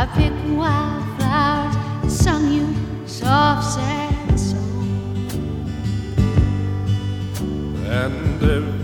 I picked wildflowers and sung you soft, sad songs. And